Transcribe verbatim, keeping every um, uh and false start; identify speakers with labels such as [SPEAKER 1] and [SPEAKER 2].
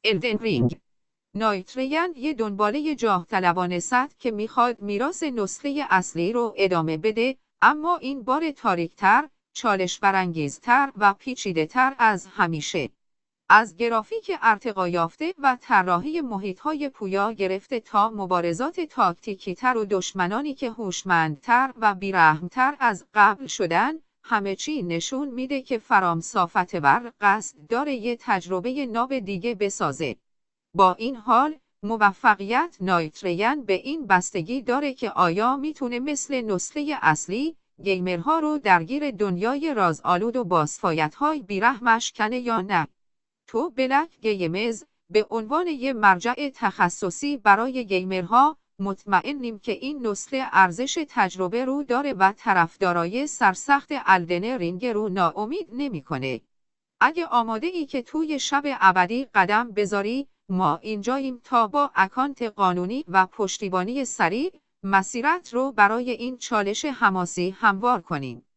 [SPEAKER 1] الدن رینگ. نایت ریان یه دنباله جاه طلبانه است که میخواد میراث نسخه اصلی رو ادامه بده، اما این بار تاریک‌تر، چالش برانگیزتر و پیچیده‌تر از همیشه. از گرافیک ارتقا یافته و طراحی محیط‌های پویا گرفته تا مبارزات تاکتیکی‌تر و دشمنانی که هوشمندتر و بیرحم‌تر از قبل شدن، همه چی نشون میده که فرام صافتور قصد داره یه تجربه ناب دیگه بسازه. با این حال، موفقیت نایت ریان به این بستگی داره که آیا میتونه مثل نسخه اصلی، گیمرها رو درگیر دنیای رازآلود و بازفایت‌های بیرحمش کنه یا نه. تو بلک گیمز به عنوان یه مرجع تخصصی برای گیمرها مطمئنیم که این نسخه ارزش تجربه رو داره و طرفدارای سرسخت الدن رینگ رو ناامید نمی‌کنه. اگه آماده ای که توی شب ابدی قدم بذاری، ما اینجاییم تا با اکانت قانونی و پشتیبانی سریع مسیرت رو برای این چالش حماسی هموار کنیم.